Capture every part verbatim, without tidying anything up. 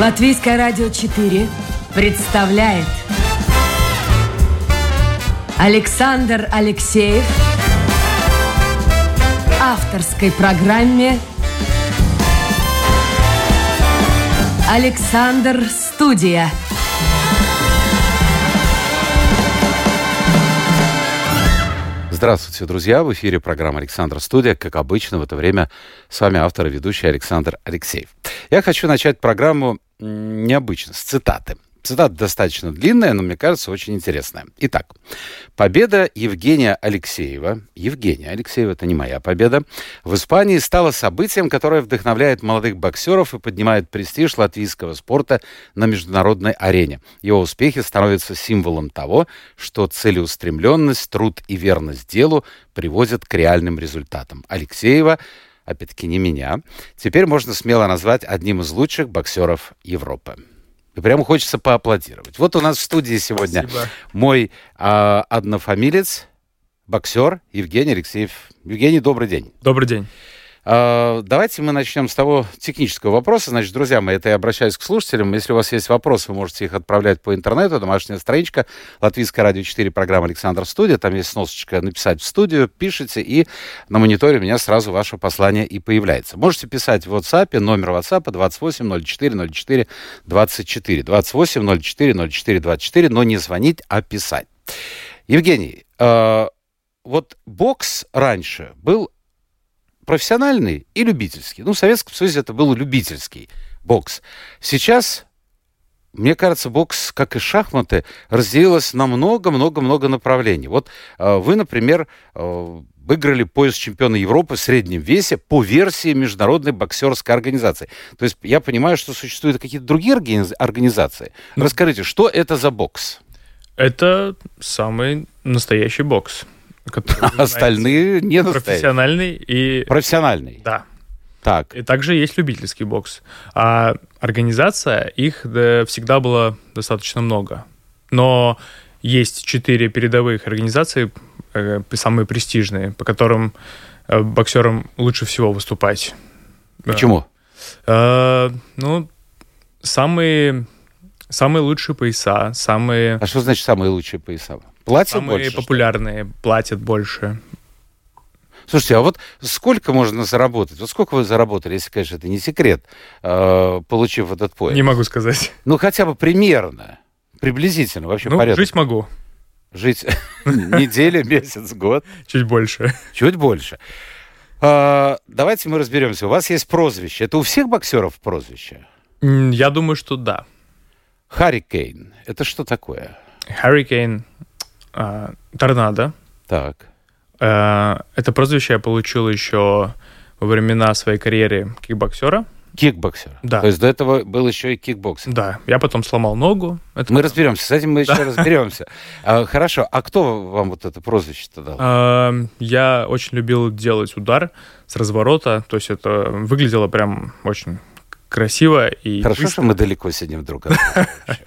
Латвийское радио четыре представляет Александр Алексеев в авторской программе «Александр Студия». Здравствуйте, друзья! В эфире программа «Александр Студия». Как обычно, в это время с вами автор и ведущий Александр Алексеев. Я хочу начать программу необычно, с цитаты. Цитата достаточно длинная, но, мне кажется, очень интересная. Итак, победа Евгения Алексеева, Евгения Алексеева, это не моя победа, в Испании стала событием, которое вдохновляет молодых боксеров и поднимает престиж латвийского спорта на международной арене. Его успехи становятся символом того, что целеустремленность, труд и верность делу приводят к реальным результатам. Алексеева, опять-таки не меня, теперь можно смело назвать одним из лучших боксеров Европы. И прямо хочется поаплодировать. Вот у нас в студии сегодня Спасибо. мой а, однофамилец, боксер Евгений Алексеев. Евгений, добрый день. Добрый день. А, давайте мы начнем с того технического вопроса. Значит, друзья мои, это я обращаюсь к слушателям. Если у вас есть вопросы, вы можете их отправлять по интернету. Домашняя страничка Латвийское радио четыре, программа «Александр Студия». Там есть сносочка «Написать в студию». Пишите, и на мониторе у меня сразу ваше послание и появляется. Можете писать в WhatsApp. Номер WhatsApp двадцать восемь ноль четыре ноль четыре двадцать четыре. двадцать восемь ноль четыре ноль четыре двадцать четыре. Но не звонить, а писать. Евгений, э, вот бокс раньше был профессиональный и любительский. Ну, в Советском Союзе это был любительский бокс. Сейчас, мне кажется, бокс, как и шахматы, разделилось на много-много-много направлений. Вот э, вы, например, э, выиграли пояс чемпиона Европы в среднем весе по версии Международной боксерской организации. То есть я понимаю, что существуют какие-то другие организации. Ну, расскажите, что это за бокс? Это самый настоящий бокс. Остальные не настоящие. Профессиональный и... Профессиональный? Да. Так. И также есть любительский бокс. А организация, их да, всегда было достаточно много. Но есть четыре передовых организации, э, самые престижные, по которым э, боксерам лучше всего выступать. Почему? Э, ну, самые, самые лучшие пояса, самые... А что значит самые лучшие пояса? Платят Самые больше, популярные, платят больше. Слушайте, а вот сколько можно заработать? Вот сколько вы заработали, если, конечно, это не секрет, э, получив этот пояс? Не могу сказать. Ну, хотя бы примерно, приблизительно, вообще ну, порядок. Жить могу. Жить неделя, месяц, год? Чуть больше. Чуть больше. Давайте мы разберемся. У вас есть прозвище. Это у всех боксеров прозвище? Я думаю, что да. Харрикейн. Это что такое? Харрикейн. Uh, торнадо. Так. Uh, это прозвище я получил еще во времена своей карьеры кикбоксера. Кикбоксер? Да. То есть до этого был еще и кикбоксер? Да. Я потом сломал ногу. Это... Мы разберемся. С этим мы еще разберемся. А, хорошо. А кто вам вот это прозвище-то дал? Uh, я очень любил делать удар с разворота. То есть это выглядело прям очень красиво и Хорошо, быстро. что мы далеко сидим друг от друга.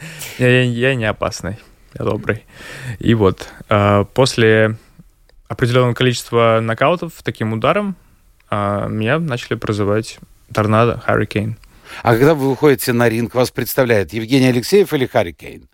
Я не опасный. Я добрый. И вот, э, после определенного количества нокаутов таким ударом э, меня начали прозывать торнадо, Харрикейн. А когда вы выходите на ринг, вас представляет Евгений Алексеев или Харрикейн?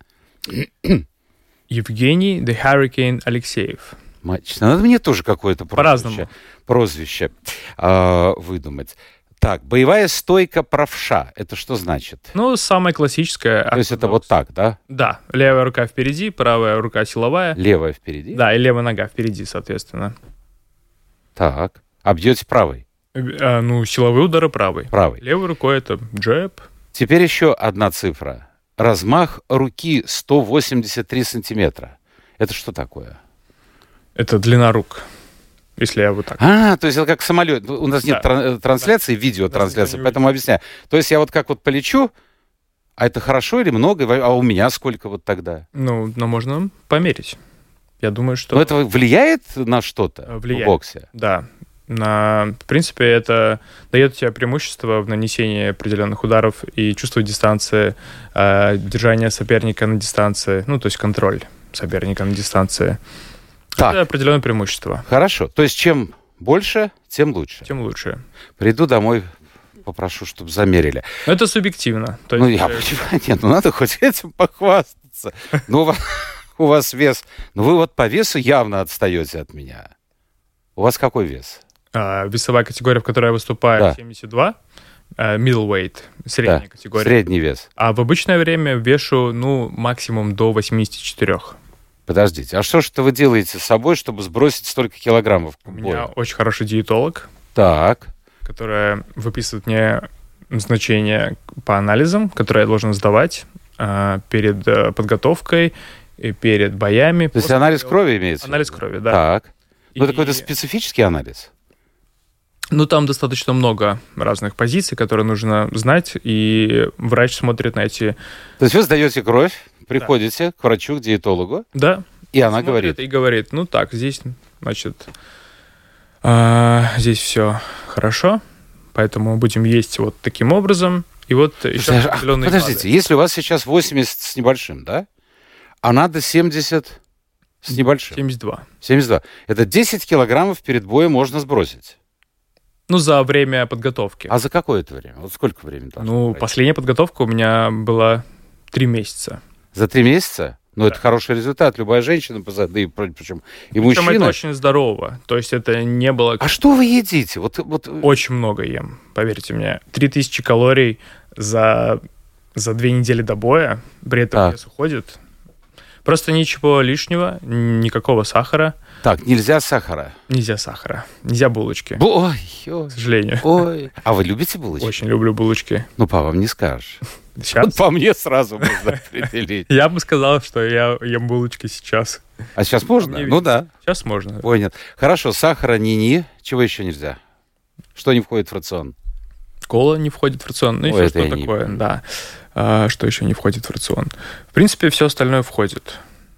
Евгений The Hurricane Алексеев. Мачно. Надо мне тоже какое-то прозвище, прозвище э, выдумать. Так, боевая стойка правша. Это что значит? Ну, самая классическая. То есть это вот так, да? Да. Левая рука впереди, правая рука силовая. Левая впереди? Да, и левая нога впереди, соответственно. Так. А бьете правой? А, ну, силовые удары правой. Правой. Левой рукой это джеб. Теперь еще одна цифра. Размах руки сто восемьдесят три сантиметра. Это что такое? Это длина рук. Если я вот так. А, то есть это как самолет. У нас нет да. тран- трансляции, да. видеотрансляции, да, поэтому объясняю. То есть я вот как вот полечу, а это хорошо или много? А у меня сколько вот тогда? Ну, но можно померить. Я думаю, что... Но это влияет на что-то влияет. В боксе? Да. На... В принципе, это дает тебе преимущество в нанесении определенных ударов и чувство дистанции, э, держание соперника на дистанции, ну, то есть контроль соперника на дистанции. Так. Это определенное преимущество. Хорошо. То есть чем больше, тем лучше. Тем лучше. Приду домой попрошу, чтобы замерили. Но это субъективно. То Ну, есть, я понимаю, нет, ну надо хоть этим похвастаться. Ну, у вас, у вас вес... Ну, вы вот по весу явно отстаете от меня. У вас какой вес? а, весовая категория, в которой я выступаю, Да. семьдесят два, а, middleweight, средняя Да, категория. средний вес. А в обычное время вешу, ну, максимум до восемьдесят четыре. Подождите, а что же вы делаете с собой, чтобы сбросить столько килограммов? У меня очень хороший диетолог, Так, которая выписывает мне значения по анализам, которые я должен сдавать а, перед а, подготовкой и перед боями. то есть После анализ боев. крови имеется? в Анализ виду? крови, да. Так. Ну, это И- какой-то специфический анализ? Ну, там достаточно много разных позиций, которые нужно знать, и врач смотрит на эти... То есть вы сдаете кровь, приходите к врачу, к диетологу, Да, и она смотрит говорит, и говорит, ну так, здесь, значит, а, здесь все хорошо, поэтому будем есть вот таким образом, и вот еще Слушай, а, определенные подождите, фазы. если у вас сейчас восемьдесят с небольшим, да? А надо семьдесят с небольшим. семьдесят два. семьдесят два. Это десять килограммов перед боем можно сбросить. Ну, за время подготовки. А за какое это время? Вот сколько времени должно ну, пройти? последняя подготовка у меня была три месяца. За три месяца? Ну, Да. это хороший результат. Любая женщина, поза- да и про- причем и Причем мужчина. это очень здорово. То есть это не было... А что вы едите? Вот, вот... Очень много ем, поверьте мне. три тысячи калорий за, за две недели до боя, при этом Так. вес уходит. Просто ничего лишнего, никакого сахара. Так, нельзя сахара. Нельзя сахара, нельзя булочки, Бу- Ой, ой, к сожалению. ой. А вы любите булочки? Очень люблю булочки. Ну, по вам не скажешь. Сейчас. Вот по мне сразу можно определить. Я бы сказал, что я ем булочки сейчас. А сейчас можно? Мне Ну да, Сейчас можно. понял. Хорошо, сахара ни-ни. Чего еще нельзя? Что не входит в рацион? Кола не входит в рацион. Ну и Ой, все, это что я не такое, помню. да. А, что еще не входит в рацион? В принципе, все остальное входит.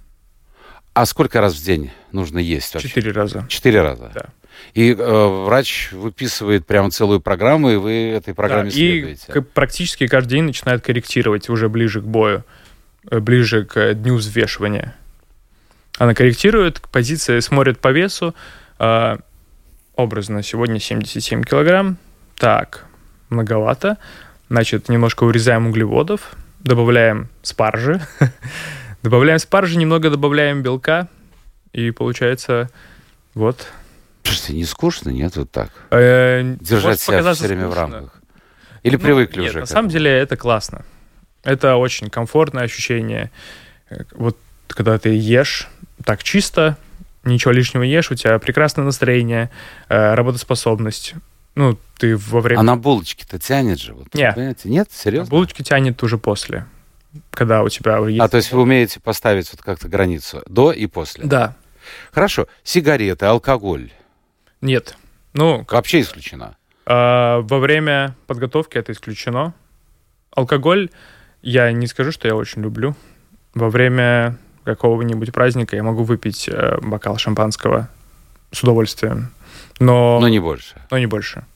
А сколько раз в день нужно есть вообще? Четыре раза. Четыре раза? Да. И э, врач выписывает прямо целую программу, и вы этой программе Да, и следуете? к- практически каждый день начинает корректировать уже ближе к бою, э, ближе к э, дню взвешивания. Она корректирует, позиция смотрит по весу. э, образно, сегодня семьдесят семь килограмм. Так, многовато. Значит, немножко урезаем углеводов, добавляем спаржи. Добавляем спаржи, немного добавляем белка, и получается вот... Слушайте, не скучно, нет, вот так? э, Держать может себя все показаться время в скучно. рамках? Или Ну, привыкли нет, уже? на к самом этому? деле это классно. Это очень комфортное ощущение. Э, Вот когда ты ешь так чисто, ничего лишнего ешь, у тебя прекрасное настроение, э, работоспособность. Ну, ты во время... А на булочки-то тянет же? Вот, Не. понимаете? Нет? Серьезно? Булочки тянет уже после, когда у тебя есть... А, то есть вы умеете поставить вот как-то границу до и после? Да. Хорошо. Сигареты, алкоголь Нет. Ну, как, вообще исключено? э, во время подготовки это исключено. Алкоголь я не скажу, что я очень люблю. Во время какого-нибудь праздника я могу выпить э, бокал шампанского с удовольствием, но, Но не больше. но не больше.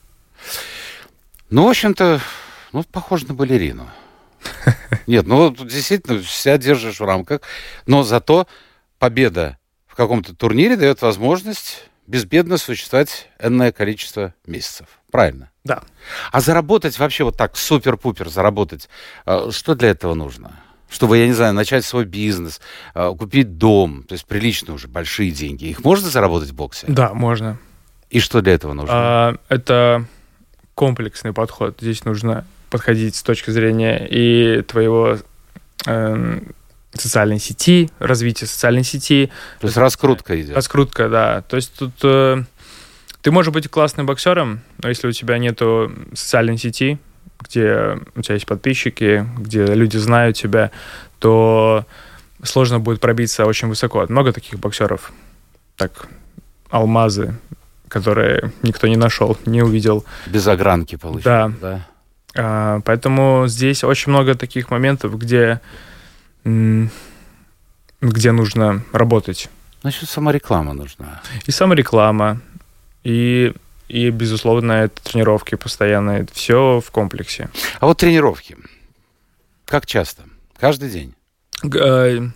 Ну, в общем-то, ну, похоже на балерину. Нет, ну, тут действительно себя держишь в рамках, но зато победа в каком-то турнире дает возможность безбедно существовать энное количество месяцев. Правильно? Да. А заработать вообще вот так, супер-пупер заработать, э, что для этого нужно? Чтобы, я не знаю, начать свой бизнес, э, купить дом, то есть приличные уже большие деньги. Их можно заработать в боксе? Да, можно. И что для этого нужно? А, это комплексный подход. Здесь нужно подходить с точки зрения и твоего эм, социальной сети, развития социальной сети. То есть раскрутка идет. Раскрутка, да. То есть тут э, ты можешь быть классным боксером, но если у тебя нету социальной сети, где у тебя есть подписчики, где люди знают тебя, то сложно будет пробиться очень высоко. Много таких боксеров, так, алмазы, которые никто не нашел, не увидел. Без огранки получается. Да. А, поэтому здесь очень много таких моментов, где, м, где нужно работать. Значит, самореклама нужна. И самореклама, и, и безусловно, это тренировки постоянные. Все в комплексе. А вот тренировки. Как часто? Каждый день? Г- э,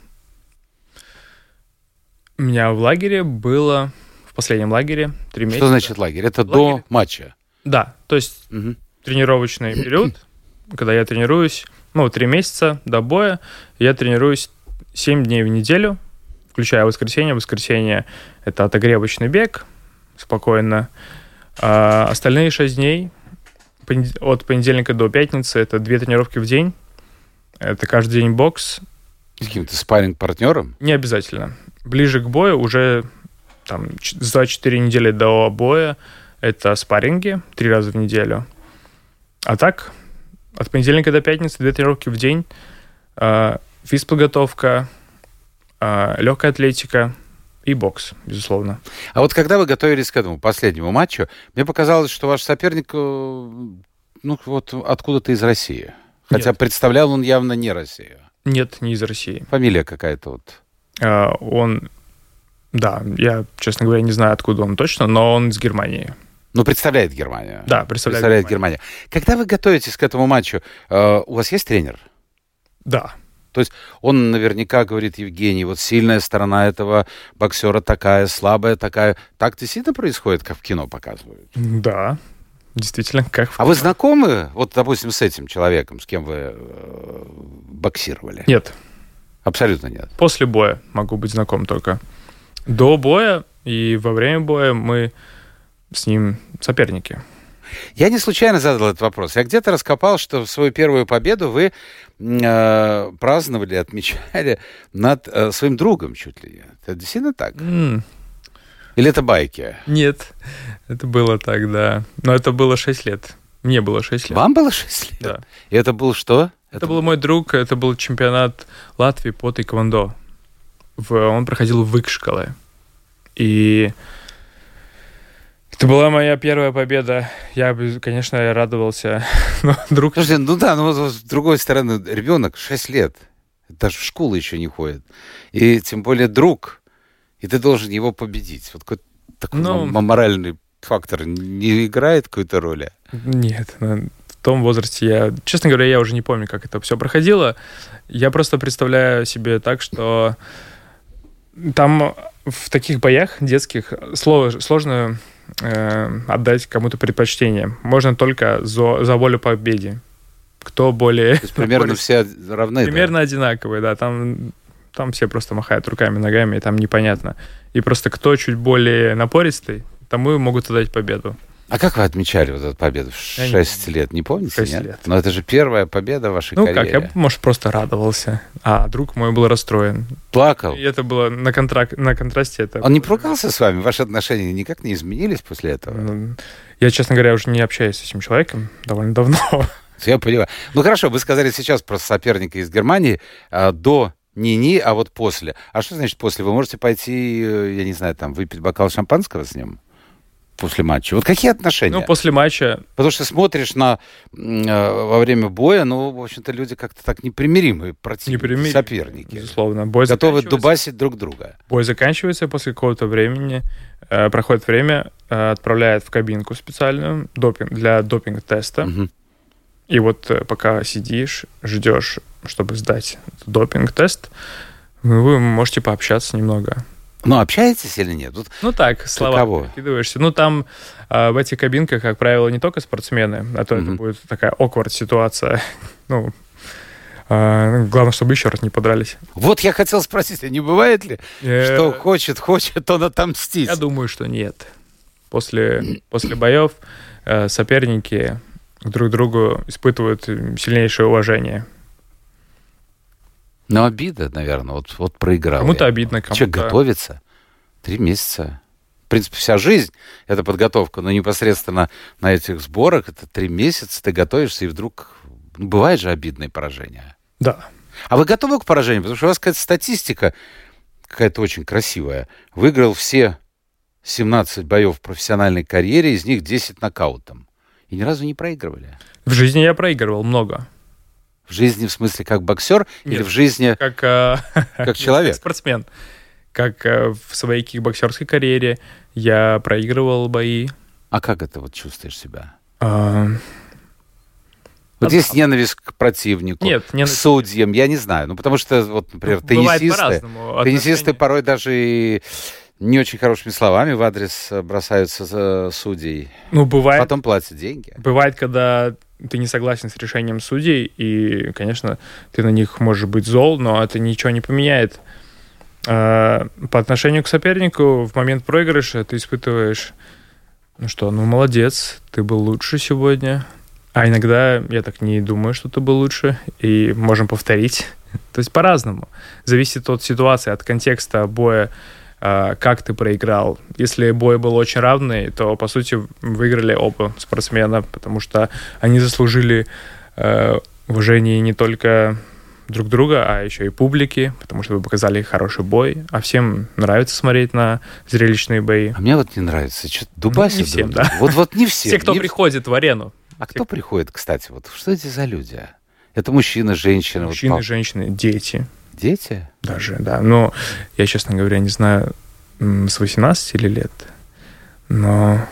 У меня в лагере было, в последнем лагере, три месяца. Что значит лагерь? Это Лагерь. до матча. Да, то есть Мгм. тренировочный период, когда я тренируюсь, ну, три месяца до боя, я тренируюсь семь дней в неделю, включая воскресенье. Воскресенье – это отогревочный бег, спокойно. А остальные шесть дней, от понедельника до пятницы, это две тренировки в день. Это каждый день бокс. С каким-то спарринг-партнером? Не обязательно. Ближе к бою, уже там, за четыре недели до боя, это спарринги три раза в неделю. А так, от понедельника до пятницы две тренировки в день, э, физподготовка, э, легкая атлетика и бокс, безусловно. А вот когда вы готовились к этому последнему матчу, мне показалось, что ваш соперник, ну, вот откуда-то из России. Хотя Нет. представлял он явно не Россию. Нет, не из России. Фамилия какая-то вот. Э, он, да, я, честно говоря, не знаю, откуда он точно, но он из Германии. Ну, представляет Германию. Да, представляет, представляет Германию. Германию. Когда вы готовитесь к этому матчу, э, у вас есть тренер? Да. То есть он наверняка говорит: Евгений, вот сильная сторона этого боксера такая, слабая такая. Так действительно происходит, как в кино показывают? Да, действительно, как в кино. А вы знакомы, вот, допустим, с этим человеком, с кем вы э, боксировали? Нет. Абсолютно нет? После боя могу быть знаком только. До боя и во время боя мы с ним соперники. Я не случайно задал этот вопрос. Я где-то раскопал, что в свою первую победу вы э, праздновали, отмечали над э, своим другом чуть ли не. Это действительно так? Mm. Или это байки? Нет, это было так, да. Но это было шесть лет. Мне было шесть лет. Вам было шесть лет? Да. И это был что? Это, это был мой друг, это был чемпионат Латвии по тэквондо. В, он проходил в Икшкале. И это была моя первая победа. Я, конечно, радовался. Но друг... Слушайте, ну да, но вот, с другой стороны, ребенок шесть лет, даже в школу еще не ходит. И тем более друг, и ты должен его победить. Вот какой-то такой ну... моральный фактор не играет какой-то роли? Нет, в том возрасте я... Честно говоря, я уже не помню, как это все проходило. Я просто представляю себе так, что там в таких боях детских сложно э, отдать кому-то предпочтение. Можно только за, за волю победе. Кто более... То есть примерно все равны, Примерно да? одинаковые, да. Там, там все просто махают руками, ногами, и там непонятно. И просто кто чуть более напористый, тому могут отдать победу. А как вы отмечали вот эту победу в шесть лет? Не помните, шесть нет? лет. Но это же первая победа в вашей ну, карьере. Ну как, я, может, просто радовался. А друг мой был расстроен. Плакал? И это было на, контрак... на контрасте. Это... Он не поругался с вами? Ваши отношения никак не изменились после этого? Я, честно говоря, уже не общаюсь с этим человеком довольно давно. Я понимаю. Ну хорошо, вы сказали сейчас про соперника из Германии. А, до не-не, а вот после. А что значит после? Вы можете пойти, я не знаю, там, выпить бокал шампанского с ним? После матча. Вот какие отношения? Ну, после матча... Потому что смотришь на, э, во время боя, ну, в общем-то, люди как-то так непримиримые противники, непримирим... соперники. Безусловно. Бой готовы дубасить друг друга. Бой заканчивается после какого-то времени, э, проходит время, э, отправляют в кабинку специальную допинг, для допинг-теста. Угу. И вот э, пока сидишь, ждешь, чтобы сдать допинг-тест, вы можете пообщаться немного. Ну, общаетесь или нет? Тут ну так, слова перекидываешься. Ну, там э, в этих кабинках, как правило, не только спортсмены, а то mm-hmm. это будет такая awkward ситуация. ну, э, главное, чтобы еще раз не подрались. Вот я хотел спросить, а не бывает ли, э... что хочет, хочет он отомстить? Я думаю, что нет. После, после боев э, соперники друг к другу испытывают сильнейшее уважение. Ну, обида, наверное, вот, вот проиграл. Кому-то я. обидно, кому-то... Человек готовится три месяца. В принципе, вся жизнь — это подготовка, но непосредственно на этих сборах это три месяца ты готовишься, и вдруг... Ну, бывает же обидное поражение. Да. А вы готовы к поражению? Потому что у вас какая-то статистика какая-то очень красивая. Выиграл все семнадцать боев в профессиональной карьере, из них десять нокаутом. И ни разу не проигрывали. В жизни я проигрывал много. В жизни, в смысле, как боксер? Нет, или в жизни как, э, как человек? Как спортсмен. Как э, в своей кикбоксерской карьере я проигрывал бои. А как это вот чувствуешь себя? А... Вот а... есть ненависть к противнику, Нет, к ненависть... судьям, я не знаю. Ну, потому что, вот, например, ну, теннисисты, теннисисты порой даже и не очень хорошими словами в адрес бросаются судей. Ну, бывает. Потом платят деньги. Бывает, когда ты не согласен с решением судей, и, конечно, ты на них можешь быть зол, но это ничего не поменяет. По отношению к сопернику в момент проигрыша ты испытываешь, ну что, ну молодец, ты был лучше сегодня. А иногда я так не думаю, что ты был лучше, и можем повторить. То есть по-разному. Зависит от ситуации, от контекста боя, как ты проиграл. Если бой был очень равный, то, по сути, выиграли оба спортсмена, потому что они заслужили э, уважение не только друг друга, а еще и публики, потому что вы показали хороший бой. А всем нравится смотреть на зрелищные бои. А мне вот не нравится. Что-то дубасит. Ну, не всем, да. Вот, вот не всем. Все, кто не... приходит в арену. А кто приходит, кстати? Вот что эти за люди? Это мужчины, женщины? Мужчины, вот, женщины, дети. Дети? Даже, да. Но я, честно говоря, не знаю, с восемнадцати или лет. Но...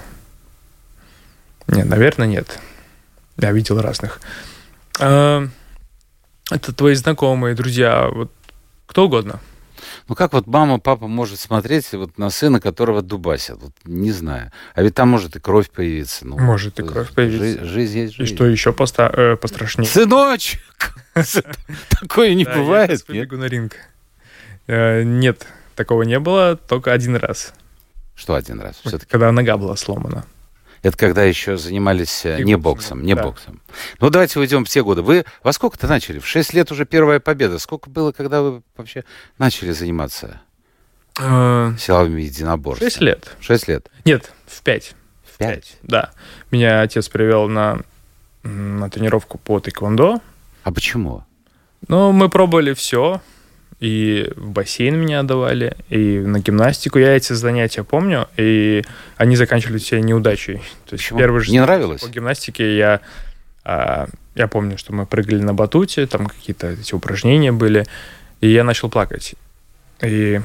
Нет, наверное, нет. Я видел разных. А, это твои знакомые, друзья, вот кто угодно. Ну как вот мама, папа может смотреть вот на сына, которого дубасят? Вот не знаю. А ведь там может и кровь появиться. Ну, может и кровь появиться. Жи- жизнь есть жизнь. И что еще поста- э, пострашнее? Сыночек! Такое не Да, бывает, я сейчас нет? побегу на ринг. Э, Нет, такого не было, только один раз. Что один раз? Все-таки. Когда нога была сломана. Это когда еще занимались э, не боксом, не да. боксом. Ну, давайте уйдем в те годы. Вы во сколько-то начали? В шесть лет уже первая победа. Сколько было, когда вы вообще начали заниматься Э, силовыми единоборствами? Шесть лет. Шесть лет. Нет, в пять. В пять? Да. Меня отец привел на, на тренировку по тэквондо. А почему? Ну, мы пробовали все. И в бассейн меня отдавали, и на гимнастику. Я эти занятия помню, и они заканчивались все неудачей. То есть Почему? первый же Не нравилось? по гимнастике я, а, я помню, что мы прыгали на батуте, там какие-то эти упражнения были, и я начал плакать. И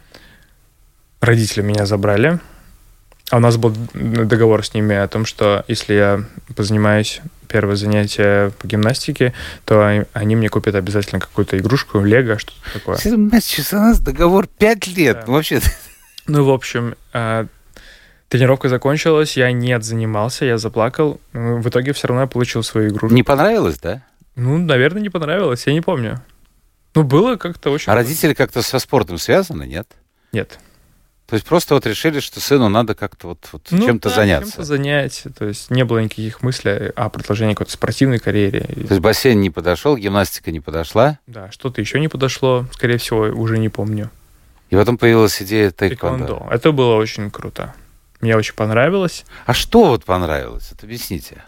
родители меня забрали, а у нас был договор с ними о том, что если я позанимаюсь первое занятие по гимнастике, то они мне купят обязательно какую-то игрушку, лего, что-то такое. Сейчас у нас договор пять лет. Да. Ну, вообще... Ну, в общем, тренировка закончилась, я не отзанимался, я заплакал. В итоге все равно я получил свою игрушку. Не понравилось, да? Ну, наверное, не понравилось, я не помню. Ну, было как-то очень... А родители как-то со спортом связаны, нет? Нет. То есть просто вот решили, что сыну надо как-то вот, вот Ну, чем-то да, заняться. чем-то занять. То есть не было никаких мыслей о продолжении какой-то спортивной карьере. То есть бассейн не подошел, гимнастика не подошла. Да, что-то еще не подошло, скорее всего, уже не помню. И потом появилась идея тэквондо. Тэквондо. Это было очень круто. Мне очень понравилось. А что вот понравилось? Вот объясните.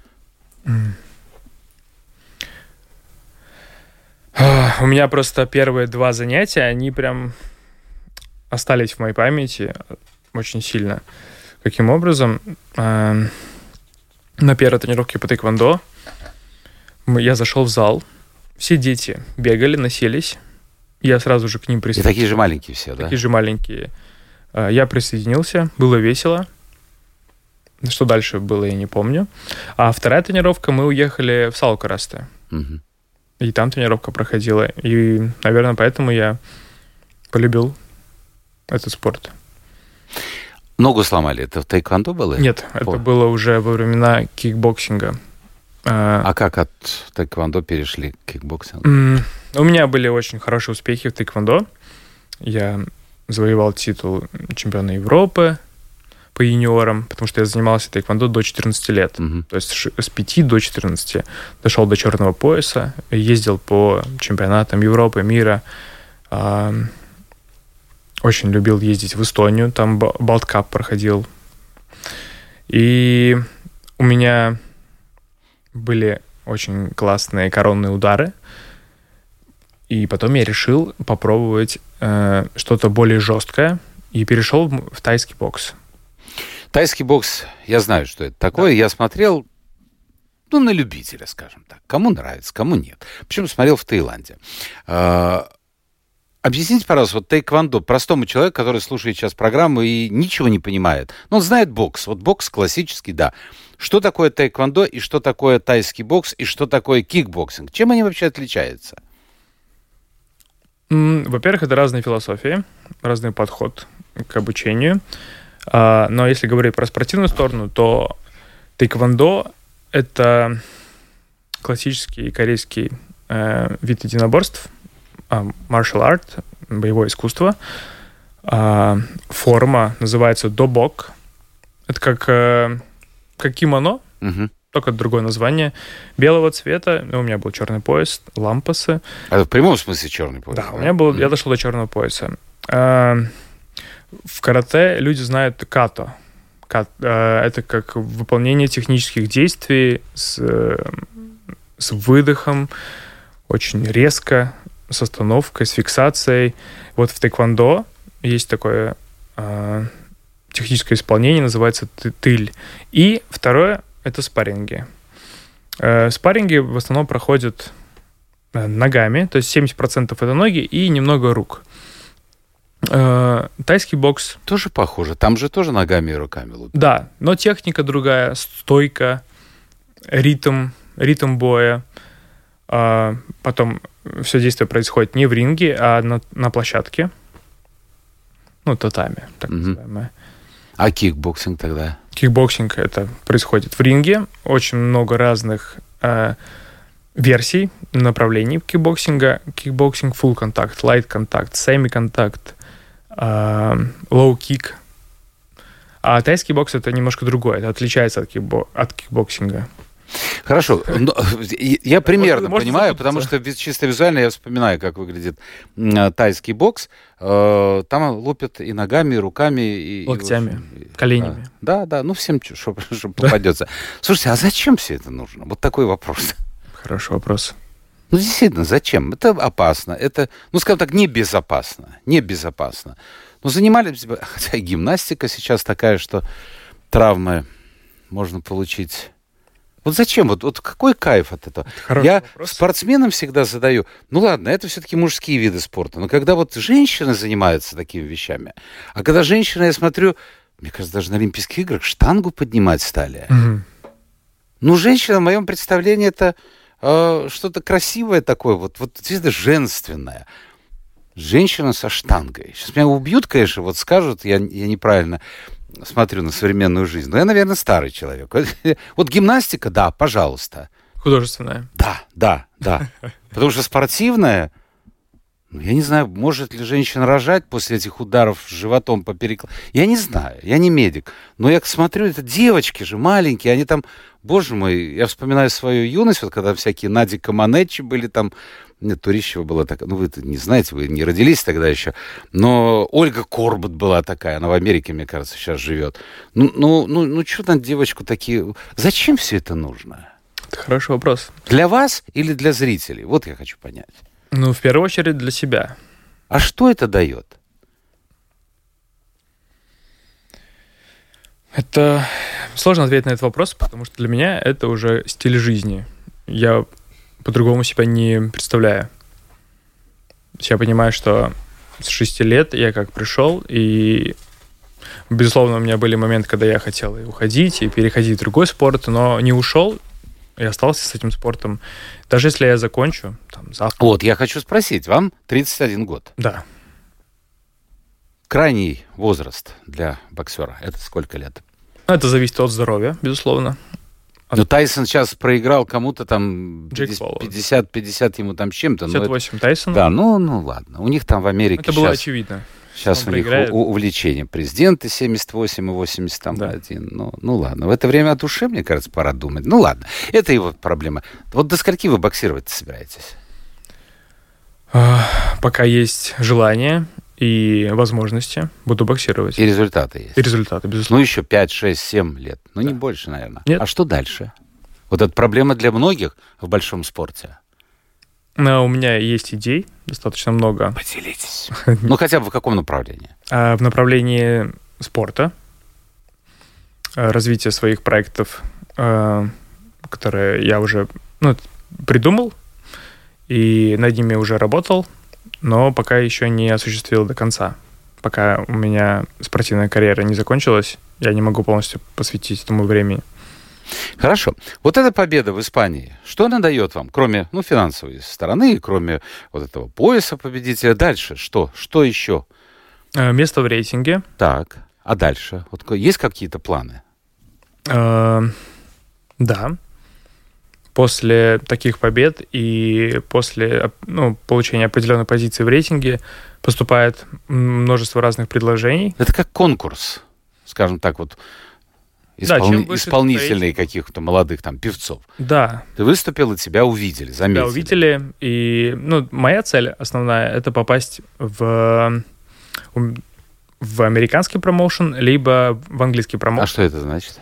У меня просто первые два занятия, они прям остались в моей памяти очень сильно. Каким образом? На первой тренировке по тэквондо я зашел в зал, все дети бегали, носились, я сразу же к ним И присоединился. такие же маленькие все, да? Такие же маленькие. Я присоединился, было весело. Что дальше было, я не помню. А вторая тренировка, мы уехали в Салу-Карасте. Угу. И там тренировка проходила. И, наверное, поэтому я полюбил этот спорт. Ногу сломали. Это в тэквондо было? Нет, О. это было уже во времена кикбоксинга. А как от тэквондо перешли к кикбоксингу? У меня были очень хорошие успехи в тэквондо. Я завоевал титул чемпиона Европы по юниорам, потому что я занимался тэквондо до четырнадцати лет. Угу. То есть с пяти до четырнадцати. Дошел до черного пояса, ездил по чемпионатам Европы, мира. Очень любил ездить в Эстонию, там Балткап проходил. И у меня были очень классные коронные удары. И потом я решил попробовать э, что-то более жесткое и перешел в, в тайский бокс. Тайский бокс, я знаю, что это такое. Да. Я смотрел, ну, на любителя, скажем так. Кому нравится, кому нет. Причем смотрел в Таиланде. А, объясните, пожалуйста, вот тэквондо простому человеку, который слушает сейчас программу и ничего не понимает. Но он знает бокс. Вот бокс классический, да. Что такое тэквондо и что такое тайский бокс и что такое кикбоксинг? Чем они вообще отличаются? Во-первых, это разные философии, разный подход к обучению. Но если говорить про спортивную сторону, то тэквондо — это классический корейский э, вид единоборств, э, martial art, боевое искусство. Э, форма называется добок. Это как, э, как кимоно, угу. только другое название. Белого цвета. У меня был черный пояс, лампасы. А в прямом смысле черный пояс? Да, да? у меня был, я дошел до черного пояса. Э, в карате люди знают като. Это как выполнение технических действий с, с выдохом, очень резко, с остановкой, с фиксацией. Вот в тэквондо есть такое э, техническое исполнение, называется тыль. И второе — это спарринги. Э, спарринги в основном проходят ногами, то есть семьдесят процентов это ноги и немного рук. Тайский бокс... Тоже похоже. Там же тоже ногами и руками лупят. Да, но техника другая, стойка, ритм, ритм боя. Потом все действие происходит не в ринге, а на, на площадке. Ну, татами, так угу. называемое. А кикбоксинг тогда? Кикбоксинг — это происходит в ринге. Очень много разных э, версий, направлений кикбоксинга. Кикбоксинг — full контакт, light контакт, semi контакт, low kick. А тайский бокс — это немножко другое. Это отличается от, кикбо- от кикбоксинга. Хорошо. Но я примерно может, понимаю, может потому что чисто визуально я вспоминаю, как выглядит тайский бокс. Там лупят и ногами, и руками. И, локтями, и, коленями. Да, да, ну всем, что попадется. Слушайте, а зачем все это нужно? Вот такой вопрос. Хороший вопрос. Ну, действительно, зачем? Это опасно. Это, ну, скажем так, небезопасно. Небезопасно. Ну, занимались бы... Хотя гимнастика сейчас такая, что травмы можно получить... Вот зачем? Вот, вот какой кайф от этого? Хороший Я вопрос. Спортсменам всегда задаю... Ну, ладно, это все-таки мужские виды спорта. Но когда вот женщины занимаются такими вещами, а когда женщины, я смотрю, мне кажется, даже на Олимпийских играх штангу поднимать стали. Угу. Ну, женщина, в моем представлении, это... что-то красивое такое, вот, вот действительно женственное. Женщина со штангой. Сейчас меня убьют, конечно, вот скажут, я, я неправильно смотрю на современную жизнь. Но я, наверное, старый человек. Вот гимнастика, да, пожалуйста. Художественная. Да, да, да. Потому что спортивная, ну, я не знаю, может ли женщина рожать после этих ударов животом по перекладу. Я не знаю, я не медик. Но я смотрю, это девочки же маленькие, они там, боже мой, я вспоминаю свою юность, вот когда всякие Нади Команечи были там, нет, Турищева была такая, ну вы не знаете, вы не родились тогда еще, но Ольга Корбут была такая, она в Америке, мне кажется, сейчас живет. Ну, ну, ну, ну что там девочку такие, зачем все это нужно? Это хороший вопрос. Для вас или для зрителей? Вот я хочу понять. Ну, в первую очередь для себя. А что это дает? Это сложно ответить на этот вопрос, потому что для меня это уже стиль жизни. Я по-другому себя не представляю. Я понимаю, что с шести лет я как пришел, и, безусловно, у меня были моменты, когда я хотел и уходить, и переходить в другой спорт, но не ушел, и остался с этим спортом. Даже если я закончу там, завтра. Вот, я хочу спросить, вам тридцать один год. Да. Крайний возраст для боксера — это сколько лет? Это зависит от здоровья, безусловно. Ну, Тайсон сейчас проиграл кому-то там пятьдесят пятьдесят ему там с чем-то. пятьдесят восемь Тайсон. Да, ну, ну ладно. У них там в Америке это сейчас... было очевидно. Сейчас у них у- увлечение. Президенты семьдесят восемь и восемьдесят один. Да. Ну, ну ладно. В это время о душе, мне кажется, пора думать. Ну ладно. Это его проблема. Вот до скольки вы боксировать собираетесь? Пока есть желание и возможности, буду боксировать. И результаты есть? И результаты, безусловно. Ну, еще пять, шесть, семь лет. Ну, да. не больше, наверное. Нет. А что дальше? Вот это проблема для многих в большом спорте. Но у меня есть идей достаточно много. Поделитесь. Ну, хотя бы в каком направлении? В направлении спорта, развития своих проектов, которые я уже ну, придумал, и над ними уже работал, но пока еще не осуществил до конца. Пока у меня спортивная карьера не закончилась, я не могу полностью посвятить этому времени. Хорошо. Вот эта победа в Испании, что она дает вам, кроме ну, финансовой стороны, кроме вот этого пояса победителя? Дальше что? Что еще Место в рейтинге. Так, а дальше? Вот есть какие-то планы? Uh, да. После таких побед и после ну, получения определенной позиции в рейтинге поступает множество разных предложений. Это как конкурс, скажем так, вот испол... да, исполнительные каких-то молодых там певцов. Да. Ты выступил, и тебя увидели, заметили. Да, увидели. И ну, моя цель основная — это попасть в, в американский промоушен, либо в английский промоушен. А что это значит?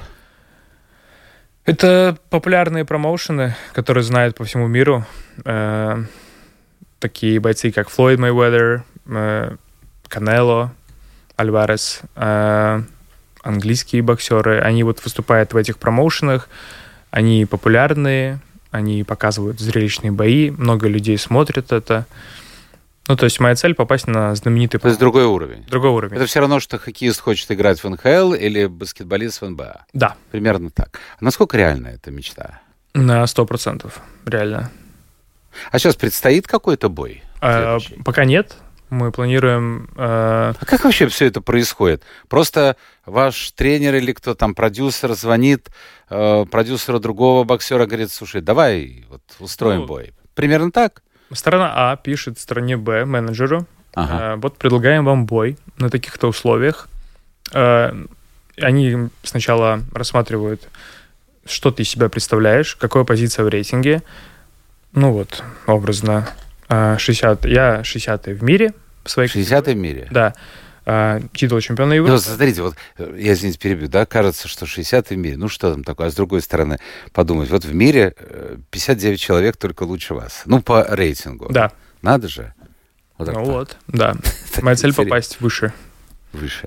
Это популярные промоушены, которые знают по всему миру. Э, такие бойцы, как Флойд Мейвезер, э, Канело, Альварес, э, английские боксеры. Они вот выступают в этих промоушенах. Они популярные, они показывают зрелищные бои, много людей смотрят это. Ну, то есть моя цель — попасть на знаменитый... То есть другой уровень. Другой уровень. Это все равно, что хоккеист хочет играть в эн ха эл или баскетболист в эн бэ а. Да. Примерно так. А насколько реальна эта мечта? На сто процентов. Реально. А сейчас предстоит какой-то бой? А, пока нет. Мы планируем... Э... А как вообще все это происходит? Просто ваш тренер или кто там, продюсер, звонит э, продюсеру другого боксера, говорит: слушай, давай вот устроим ну, бой. Примерно так? Сторона А пишет стороне Б, менеджеру: ага. э, вот предлагаем вам бой на таких-то условиях. Э, они сначала рассматривают, что ты из себя представляешь, какая позиция в рейтинге. Ну вот, образно, шестьдесят, я шестидесятый в мире. В своей шестидесятый в мире? Да. А, титул чемпиона Европы. Ну, смотрите, вот, я, извините, перебью, да, кажется, что шестидесятый в мире, ну, что там такое, а с другой стороны, подумать, вот в мире пятьдесят девять человек только лучше вас, ну, по рейтингу. Да. Надо же. Вот ну вот, да. Моя цель — попасть выше. Выше.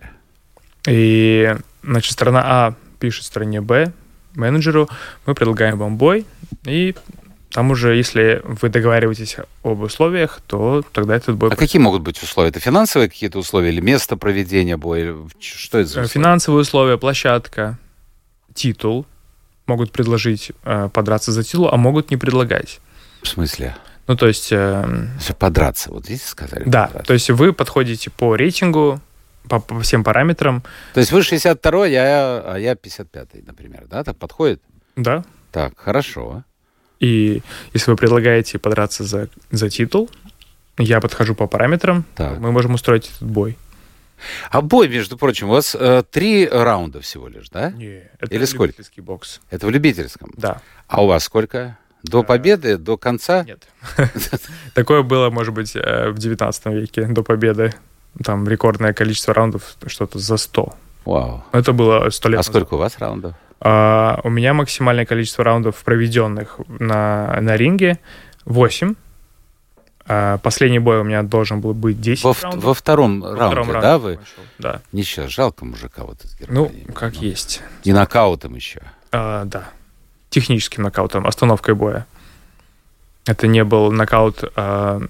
И, значит, сторона А пишет стороне Б, менеджеру: мы предлагаем вам бой, и там уже, если вы договариваетесь об условиях, то тогда этот бой... А какие могут быть условия? Это финансовые какие-то условия или место проведения боя? Что это за условия? Финансовые условия, площадка, титул. Могут предложить э, подраться за титул, а могут не предлагать. В смысле? Ну, то есть... Э, подраться, вот видите, сказали? Да, подраться. То есть вы подходите по рейтингу, по, по всем параметрам. То есть вы шестьдесят второй, а я пятьдесят пятый, например, да? Так подходит? Да. Так, хорошо. И если вы предлагаете подраться за, за титул, я подхожу по параметрам, так. мы можем устроить этот бой. А бой, между прочим, у вас э, три раунда всего лишь, да? Не, это Или сколько? Любительский бокс. Это в любительском? Да. А у вас сколько? До победы, до конца? Нет. Такое было, может быть, в девятнадцатом веке, до победы. Там рекордное количество раундов, что-то за сто. Вау. Это было сто лет А назад. сколько у вас раундов? Uh, у меня максимальное количество раундов, проведенных на, на ринге, восемь. Uh, последний бой у меня должен был быть десять во, раундов. Во втором во раунде, втором да, вы? Да. Ничего, жалко мужика вот из Германии. Ну, как ну, есть. И нокаутом еще. Uh, да. Техническим нокаутом, остановкой боя. Это не был нокаут uh,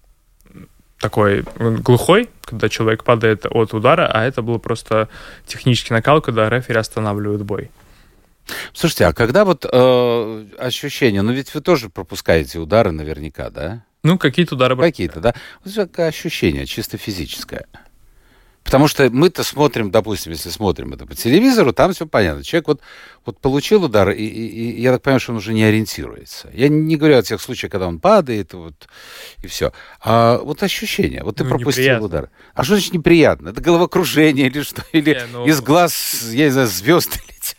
такой глухой, когда человек падает от удара, а это был просто технический нокаут, когда рефери останавливает бой. Слушайте, а когда вот э, ощущения, ну ведь вы тоже пропускаете удары наверняка, да? Ну, какие-то удары. Какие-то, да? Вот ощущение чисто физическое. Потому что мы-то смотрим, допустим, если смотрим это по телевизору, там все понятно. Человек вот, вот получил удар, и, и, и я так понимаю, что он уже не ориентируется. Я не говорю о тех случаях, когда он падает, вот, и все. А вот ощущение, вот ты ну, пропустил неприятно. Удар. А что значит неприятно? Это головокружение или что? Или не, ну... из глаз, я не знаю, звезды летят?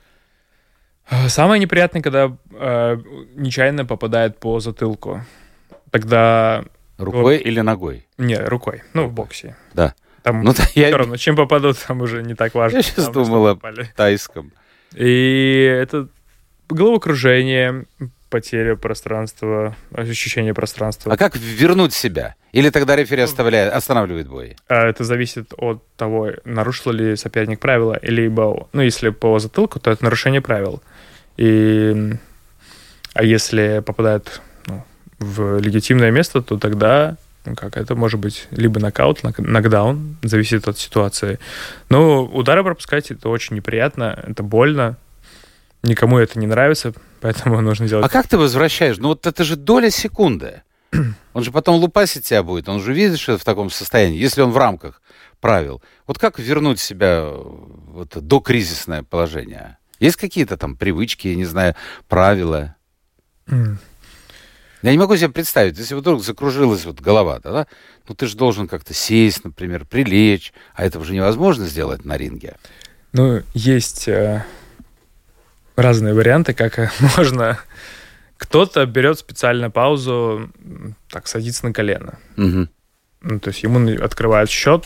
Самое неприятное, когда э, нечаянно попадает по затылку. Тогда... Рукой вот... или ногой? Не, рукой. Ну, в боксе. Да. Там ну, все я... равно, чем попадут, там уже не так важно. Я сейчас там, думал о тайском. И это головокружение, потеря пространства, ощущение пространства. А как вернуть себя? Или тогда рефери оставляет, останавливает бой? Это зависит от того, нарушил ли соперник правила, либо, ну, если по затылку, то это нарушение правил. И, а если попадает ну, в легитимное место, то тогда... Как это может быть либо нокаут, нокдаун, зависит от ситуации. Но удары пропускать — это очень неприятно, это больно. Никому это не нравится, поэтому нужно делать... А как ты возвращаешь? Ну вот это же доля секунды. Он же потом лупасить тебя будет, он же видит, что это в таком состоянии. Если он в рамках правил. Вот как вернуть себя в это докризисное положение? Есть какие-то там привычки, я не знаю, правила? Mm. Я не могу себе представить, если вдруг закружилась вот голова, да, ну ты же должен как-то сесть, например, прилечь, а это уже невозможно сделать на ринге. Ну, есть э, разные варианты, как можно... Кто-то берет специально паузу, так, садится на колено. Угу. Ну, то есть ему открывают счет,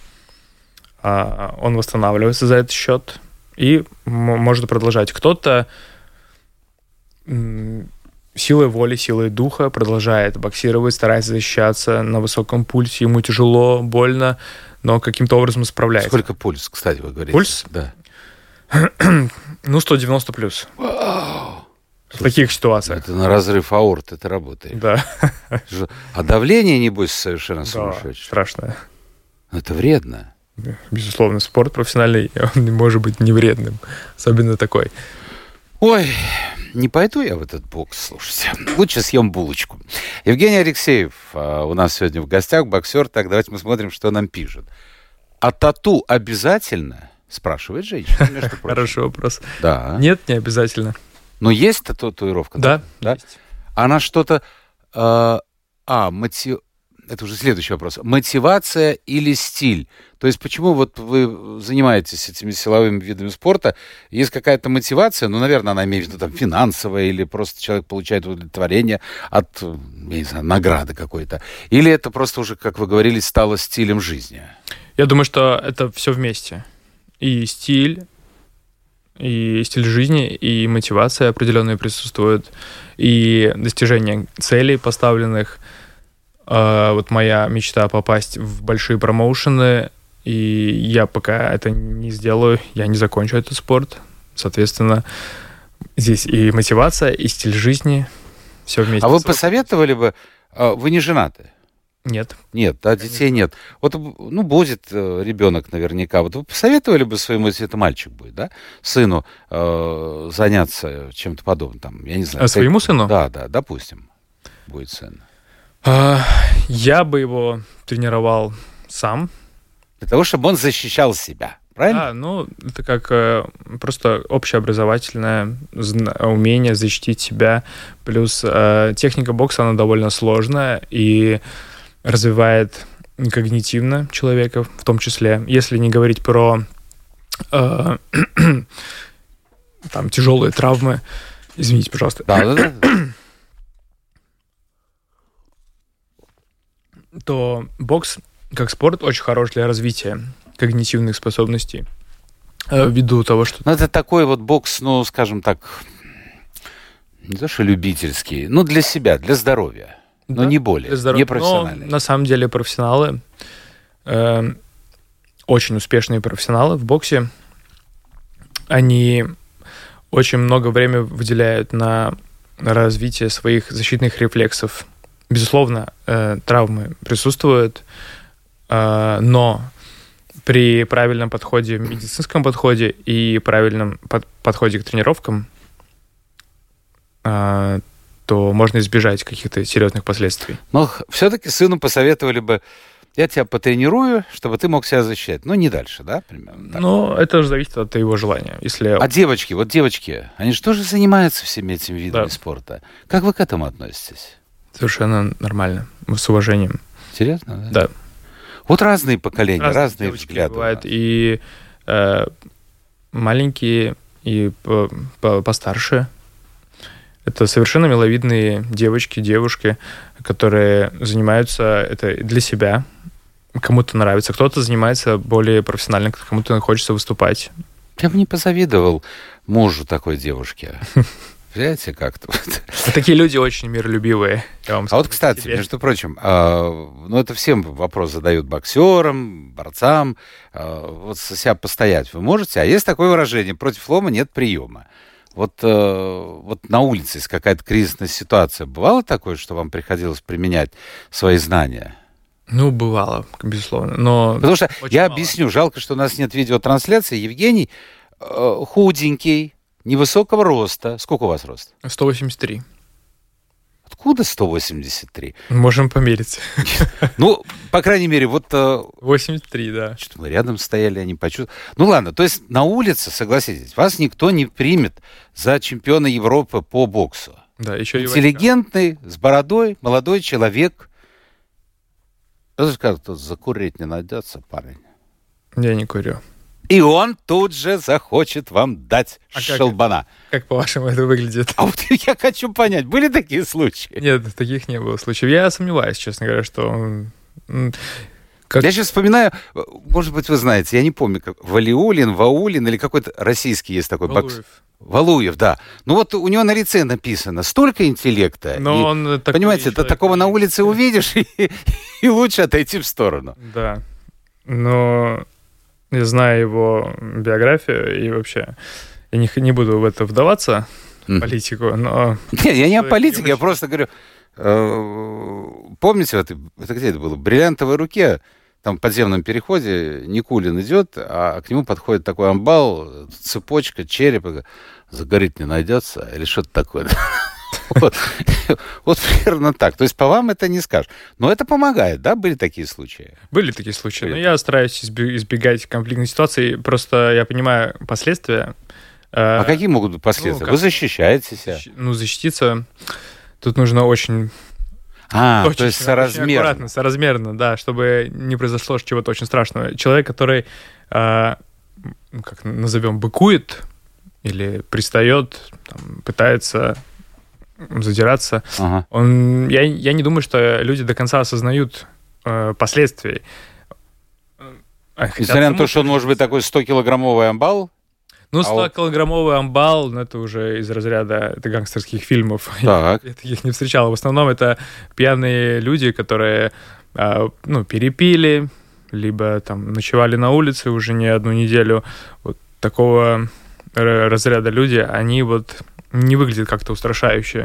а он восстанавливается за этот счет, и м- может продолжать. Кто-то м- силой воли, силой духа продолжает боксировать, старается защищаться на высоком пульсе, ему тяжело, больно, но каким-то образом справляется. Сколько пульс, кстати, вы говорите? Пульс? Да. Ну, сто девяносто плюс. Вау! В таких ситуациях. Это на разрыв аорты это работает. Да. А давление, небось, совершенно сумасшедшее. Да, страшное. Это вредно. Безусловно, спорт профессиональный, он не может быть не вредным. Особенно такой. Ой, не пойду я в этот бокс, слушайте. Лучше съем булочку. Евгений Алексеев а, у нас сегодня в гостях, боксер. Так, давайте мы смотрим, что нам пишет. А тату обязательно? Спрашивает женщина, между прочим. Хороший вопрос. Да. Нет, не обязательно. Но есть татуировка? Да, да? есть. Она что-то... Э, а, мотив... Это уже следующий вопрос. Мотивация или стиль? То есть почему вот вы занимаетесь этими силовыми видами спорта? Есть какая-то мотивация, ну, наверное, она имеет в виду там финансовая, или просто человек получает удовлетворение от, я не знаю, награды какой-то. Или это просто уже, как вы говорили, стало стилем жизни? Я думаю, что это все вместе. И стиль, и стиль жизни, и мотивация определенная присутствует, и достижение целей поставленных. Вот моя мечта попасть в большие промоушены, и я пока это не сделаю, я не закончу этот спорт. Соответственно, здесь и мотивация, и стиль жизни, все вместе. А вы посоветовали бы, вы не женаты? Нет. Нет, да, детей нет. Вот, ну, будет э, ребенок наверняка. Вот вы посоветовали бы своему, если это мальчик будет, да, сыну э, заняться чем-то подобным, там, я не знаю. А своему сыну? Да, да, допустим, будет сын. А, я бы его тренировал сам. Для того, чтобы он защищал себя, правильно? Да, ну, это как э, просто общеобразовательное зна- умение защитить себя. Плюс э, техника бокса, она довольно сложная, и развивает когнитивно человека, в том числе, если не говорить про э, там тяжелые травмы. Извините, пожалуйста. Да, да, да. То бокс как спорт очень хорош для развития когнитивных способностей э, ввиду того, что... Ну, это такой вот бокс, ну, скажем так, не то что любительский, ну, для себя, для здоровья. Но да, не более, не профессиональные. Но на самом деле профессионалы, э, очень успешные профессионалы в боксе, они очень много времени выделяют на развитие своих защитных рефлексов. Безусловно, э, травмы присутствуют, э, но при правильном подходе, медицинском подходе и правильном под- подходе к тренировкам э, то можно избежать каких-то серьезных последствий. Но все-таки сыну посоветовали бы, я тебя потренирую, чтобы ты мог себя защищать. Ну, не дальше, да, примерно? Так. Ну, это уже зависит от его желания. Если... А девочки, вот девочки, они же тоже занимаются всеми этими видами да. спорта. Как вы к этому относитесь? Совершенно нормально, с уважением. Серьезно, да? Да. Вот разные поколения, разные, разные взгляды. Бывают и э, маленькие, и по- по- постарше. Это совершенно миловидные девочки, девушки, которые занимаются это для себя. Кому-то нравится, кто-то занимается более профессионально, кому-то хочется выступать. Я бы не позавидовал мужу такой девушки. Знаете, как-то. Такие люди очень миролюбивые. Я вам а вот, кстати, себе. между прочим, э, ну это всем вопрос задают боксерам, борцам. Э, вот себя постоять вы можете? А есть такое выражение: против лома нет приема. Вот, э, вот на улице есть какая-то кризисная ситуация. Бывало такое, что вам приходилось применять свои знания? Ну, бывало, безусловно. Но потому что я мало. объясню, жалко, что у нас нет видеотрансляции. Евгений э, худенький, невысокого роста. Сколько у вас рост? сто восемьдесят три. откуда сто восемьдесят три? Можем померить. Ну, по крайней мере, вот... восемьдесят три, да. Что-то мы рядом стояли, они почувствовали. Ну, ладно, то есть на улице, согласитесь, вас никто не примет за чемпиона Европы по боксу. Да, еще интеллигентный, с бородой, молодой человек. Кто-то скажет, закурить не найдется, парень. Я не курю. И он тут же захочет вам дать а шелбана. Как, как по-вашему это выглядит? А вот я хочу понять, были такие случаи? Нет, таких не было случаев. Я сомневаюсь, честно говоря, что... Как... Я сейчас вспоминаю, может быть, вы знаете, я не помню, как Валиулин, Ваулин или какой-то российский есть такой Валуев. бокс. Валуев, да. Ну вот у него на лице написано столько интеллекта. Но и, он такой понимаете, ты такого на улице увидишь, и, и лучше отойти в сторону. Да. Но я знаю его биографию, и вообще я не, не буду в это вдаваться, в политику, но... Нет, я не о политике, я просто говорю... Э, помните, это, это где это было? В «Бриллиантовой руке», там в подземном переходе Никулин идет, а к нему подходит такой амбал, цепочка, череп, загорит не найдется, или что-то такое. Вот, вот примерно так. То есть по вам это не скажешь. Но это помогает, да? Были такие случаи? Были такие случаи. Но я стараюсь избегать конфликтных ситуаций. Просто я понимаю последствия. А какие могут быть последствия? Вы защищаете себя? Ну, защититься тут нужно очень... А, точечно, то есть соразмерно. Аккуратно, соразмерно, да, чтобы не произошло чего-то очень страшного. Человек, который, э, как назовем, быкует или пристает, там, пытается задираться, ага. он, я, я не думаю, что люди до конца осознают э, последствий. Несмотря на то, что он может быть такой сто-килограммовый амбал? Ну, сто-килограммовый амбал, ну, это уже из разряда это гангстерских фильмов. Так. Я таких не встречал. В основном это пьяные люди, которые, ну, перепили, либо там ночевали на улице уже не одну неделю. Вот такого разряда люди, они вот не выглядят как-то устрашающе.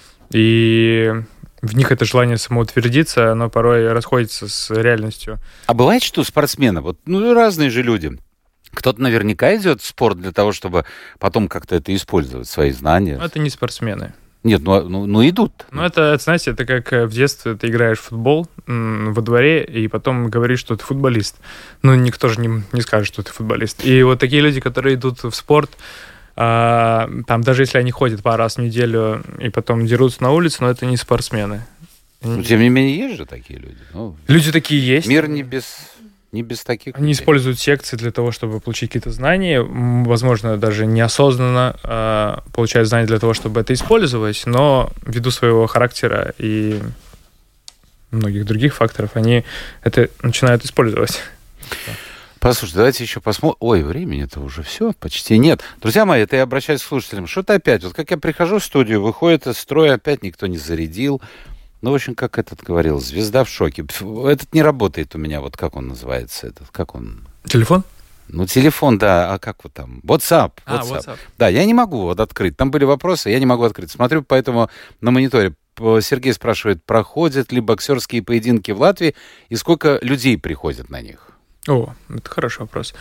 И в них это желание самоутвердиться, оно порой расходится с реальностью. А бывает, что спортсмены, вот, ну, разные же люди... Кто-то наверняка идет в спорт для того, чтобы потом как-то это использовать, свои знания. Это не спортсмены. Нет, ну, ну, ну идут. Ну, это, знаете, это как в детстве ты играешь в футбол м, во дворе, и потом говоришь, что ты футболист. Ну, никто же не, не скажет, что ты футболист. И вот такие люди, которые идут в спорт, а, там, даже если они ходят пару раз в неделю и потом дерутся на улице, но это не спортсмены. Но, тем не менее, есть же такие люди. Ну, люди такие есть. Мир не без... Не без таких Они людей. Используют секции для того, чтобы получить какие-то знания. Возможно, даже неосознанно э, получают знания для того, чтобы это использовать, но ввиду своего характера и многих других факторов они это начинают использовать. Послушайте, давайте еще посмотрим. Ой, времени-то уже все, почти нет. Друзья мои, это я обращаюсь к слушателям. Что-то опять, вот как я прихожу в студию, выходит из строя, опять никто не зарядил. Ну, в общем, как этот говорил, звезда в шоке. Этот не работает у меня, вот как он называется, этот, как он? Телефон? Ну, телефон, да, а как вот там? WhatsApp. WhatsApp. А, WhatsApp. Да, я не могу вот открыть. Там были вопросы, я не могу открыть. Смотрю поэтому на мониторе. Сергей спрашивает, проходят ли боксерские поединки в Латвии и сколько людей приходят на них? О, это хороший вопрос.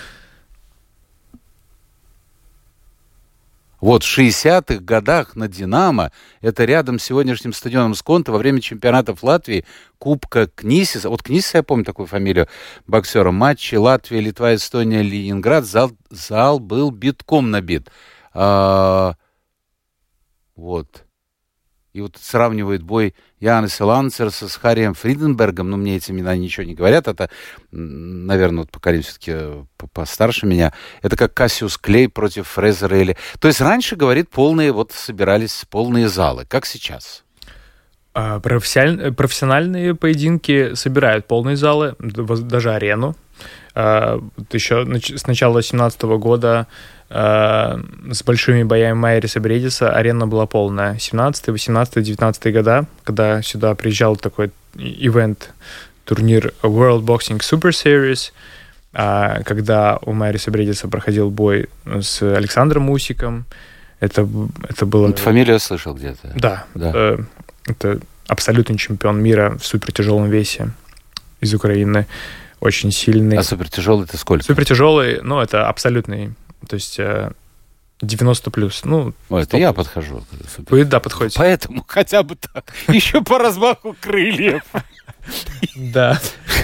Вот в шестидесятых годах на «Динамо», это рядом с сегодняшним стадионом Сконто, во время чемпионатов Латвии, Кубка Книсиса, вот Книсиса, я помню такую фамилию боксера, матчи Латвия, Литва, Эстония, Ленинград, зал, зал был битком набит. А, вот. И вот сравнивает бой Яниса Ланцерса с Харрием Фриденбергом. Ну, мне эти имена ничего не говорят. Это, наверное, вот поколение все-таки постарше меня. Это как Кассиус Клей против Фрезера. Или... То есть раньше, говорит, полные, вот собирались полные залы. Как сейчас? А, профессиональные поединки собирают полные залы, даже арену. А, еще с начала две тысячи семнадцатого года с большими боями Майриса Бредиса арена была полная. семнадцатый, восемнадцатый, девятнадцатый года, когда сюда приезжал такой ивент, турнир World Boxing Super Series, когда у Майриса Бредиса проходил бой с Александром Усиком. Это, это было... Эту фамилию я слышал где-то. Да. да. Это, это абсолютный чемпион мира в супертяжелом весе из Украины. Очень сильный. А супертяжелый это сколько? Супертяжелый, ну, это абсолютный. То есть э, девяносто плюс. Ну, Ой, это я подхожу. Вы, да, подходите. Поэтому хотя бы так. Еще по размаху крыльев. Да.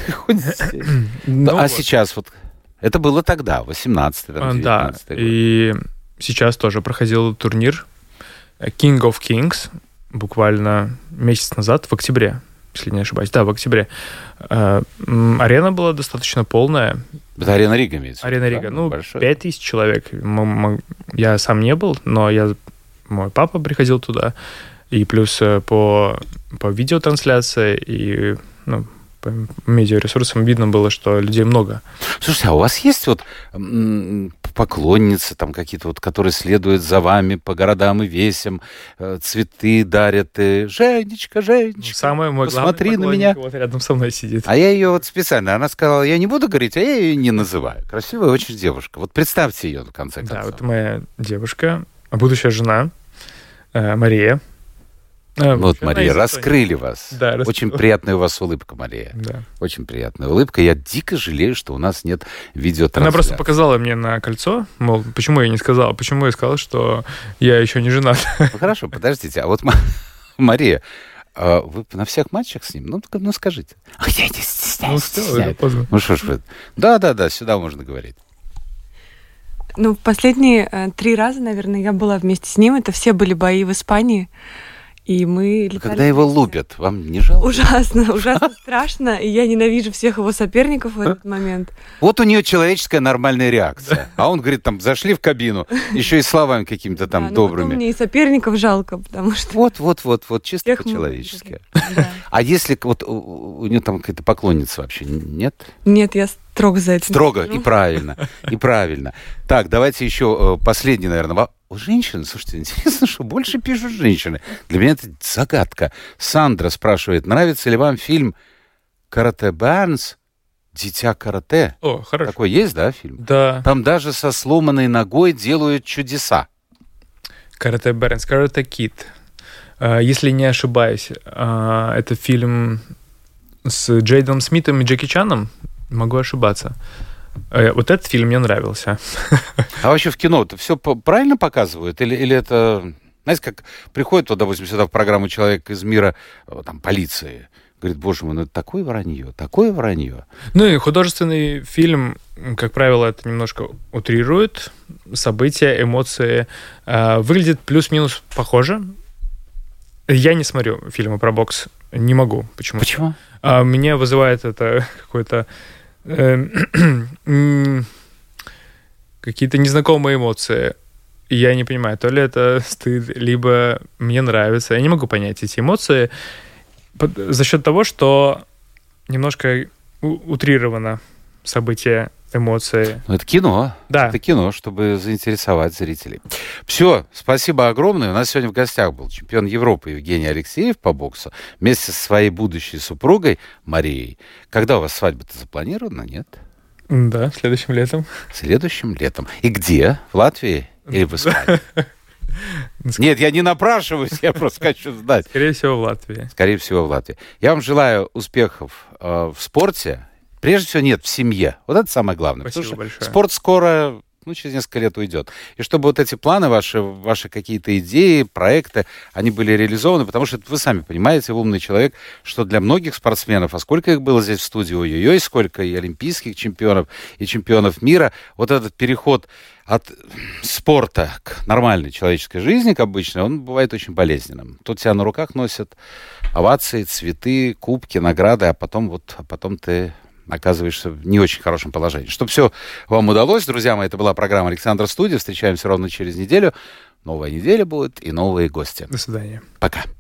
А сейчас вот... Это было тогда, восемнадцатый, девятнадцатый год. И сейчас тоже проходил турнир King of Kings буквально месяц назад, в октябре, если не ошибаюсь. Да, в октябре. Арена была достаточно полная. Это Арена Рига имеется? Арена Рига. Ну, пять тысяч человек. Я сам не был, но я, мой папа приходил туда. И плюс по, по видеотрансляции и ну, по медиаресурсам видно было, что людей много. Слушайте, а у вас есть вот поклонницы там какие-то, вот, которые следуют за вами по городам и весям, цветы дарят, и Женечка, Женечка, самый мой посмотри на меня. Вот рядом со мной сидит. А я ее вот специально, она сказала, я не буду говорить, а я ее не называю. Красивая очень девушка. Вот представьте ее в конце концов. Да, вот моя девушка, будущая жена, Мария. А, вот, Мария, раскрыли вас. Да, раскрыла. Очень приятная у вас улыбка, Мария. Да. Очень приятная улыбка. Я дико жалею, что у нас нет видеотрансляции. Она просто показала мне на кольцо, мол, почему я не сказал, почему я сказал, что я еще не женат. Ну, хорошо, подождите. А вот, Мария, вы на всех матчах с ним? Ну, ну скажите. А я не стесняюсь. Ну, все, поздно. Ну, что ж вы. Да-да-да, сюда можно говорить. Ну, в последние э, три раза, наверное, я была вместе с ним. Это все были бои в Испании. И мы летали. Когда его лупят, вам не жалко? Ужасно, ужасно страшно. И я ненавижу всех его соперников в этот момент. Вот у нее человеческая нормальная реакция. А он говорит, там, зашли в кабину, еще и словами какими-то там добрыми. Мне и соперников жалко, потому что... Вот, вот, вот, вот, чисто по-человечески. А если вот у нее там какая-то поклонница вообще нет? Нет, я строго за это. Строго, и правильно, и правильно. Так, давайте еще последний, наверное, у женщин, слушайте, интересно, что больше пишут женщины. Для меня это загадка. Сандра спрашивает, нравится ли вам фильм «Карате Барнс. Дитя карате»? О, хорошо. Такой есть, да, фильм? Да. Там даже со сломанной ногой делают чудеса. «Карате Барнс», «Карате Кид». Если не ошибаюсь, это фильм с Джейдом Смитом и Джеки Чаном. Могу ошибаться. Вот этот фильм мне нравился. А вообще в кино-то все правильно показывают? Или, или это... Знаете, как приходит, вот, допустим, сюда в программу «Человек из мира», там, полиции, говорит, боже мой, ну это такое вранье, такое вранье. Ну и художественный фильм, как правило, это немножко утрирует события, эмоции. Выглядит плюс-минус похоже. Я не смотрю фильмы про бокс. Не могу. Почему? Почему? Меня вызывает это какой-то... какие-то незнакомые эмоции. И я не понимаю, то ли это стыд, либо мне нравится. Я не могу понять эти эмоции за счет того, что немножко утрировано событие, эмоции. Ну, это кино. Да. Это кино, чтобы заинтересовать зрителей. Все, спасибо огромное. У нас сегодня в гостях был чемпион Европы Евгений Алексеев по боксу вместе со своей будущей супругой Марией. Когда у вас свадьба-то запланирована, нет? Да, следующим летом. Следующим летом. И где? В Латвии или в Испании? Нет, я не напрашиваюсь, я просто хочу знать. Скорее всего, в Латвии. Скорее всего, в Латвии. Я вам желаю успехов э, в спорте. Прежде всего, нет, в семье. Вот это самое главное. Спасибо потому что большое. Спорт скоро, ну, через несколько лет уйдет. И чтобы вот эти планы ваши, ваши какие-то идеи, проекты, они были реализованы, потому что вы сами понимаете, вы умный человек, что для многих спортсменов, а сколько их было здесь в студии, ой-ой-ой, сколько и олимпийских чемпионов, и чемпионов мира, вот этот переход от спорта к нормальной человеческой жизни, к обычной, он бывает очень болезненным. Тут тебя на руках носят овации, цветы, кубки, награды, а потом вот, а потом ты оказываешься в не очень хорошем положении. Чтобы все вам удалось, друзья мои, это была программа «Александр Студия». Встречаемся ровно через неделю. Новая неделя будет и новые гости. До свидания. Пока.